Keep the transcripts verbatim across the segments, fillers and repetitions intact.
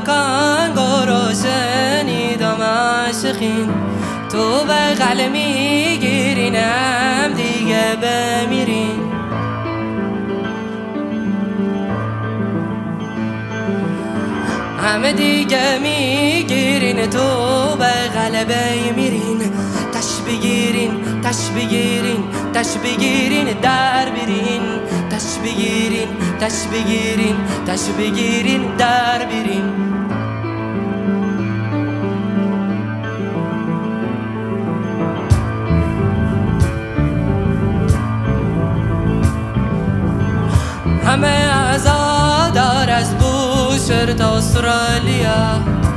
کانگورو شنیدم عاشقین تو بغل میگیرینم دیگه بمیرین همه دیگه میگیرین تو بغل بمیرین تش بگیرین تش بگیرین تش بگیرین در برین تش بگیرین تش بگیرین تش بگیرین در برین همه عزادار از بوشهر تا استرالیا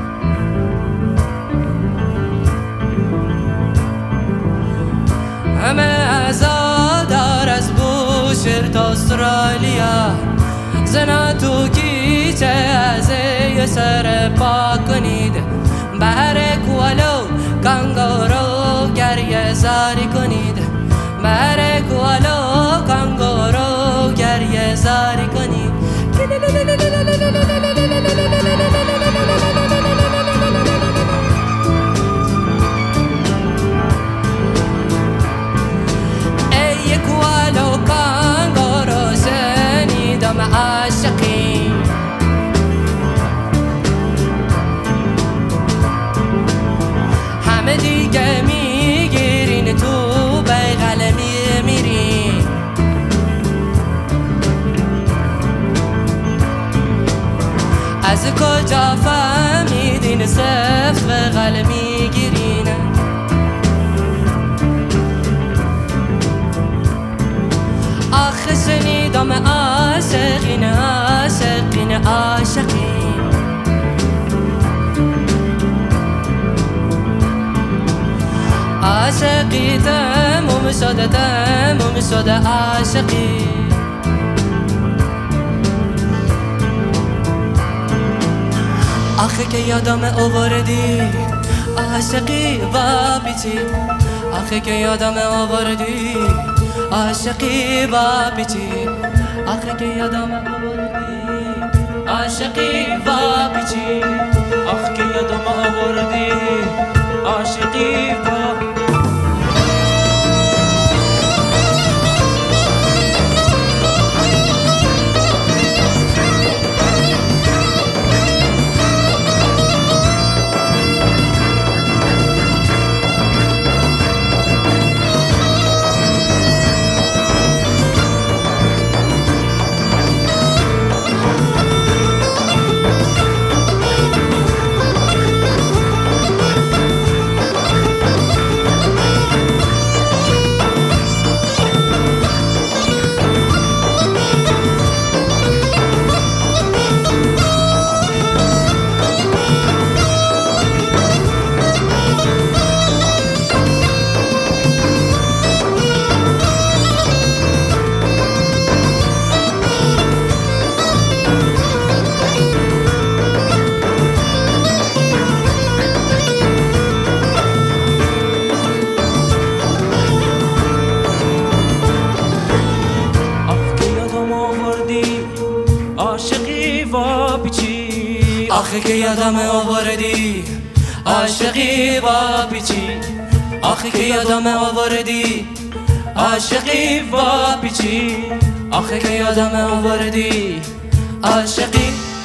همه عزادار از بوشهر تا استرالیا زنا تو کیچه از یه سر پا کنید بهر کوالو کانگورو گریه زاری کنید بهر کوالو کانگورو گریه زاری کنید ای کوالو کانگورو شنیدم عاشقین همه دیگه میگیرین تو بغل میمیرین از کجا فهمیدین سفت بغل میگیرین آخه شنیدم عاشقین عاشقین عاشقین عاشقی تموم شده تموم شده عاشقی آخه که یادم آوردی عاشقی و پیچی آخه که یادم آوردی عاشقی و پیچی آخه که یادم آوردی عاشقی و پیچی آخه که یادم آوردی عاشقی و آخه که یادم آوردی عاشقی و پیچی آخه که یادم آوردی عاشقی و پیچی آخه که یادم آوردی عاشقی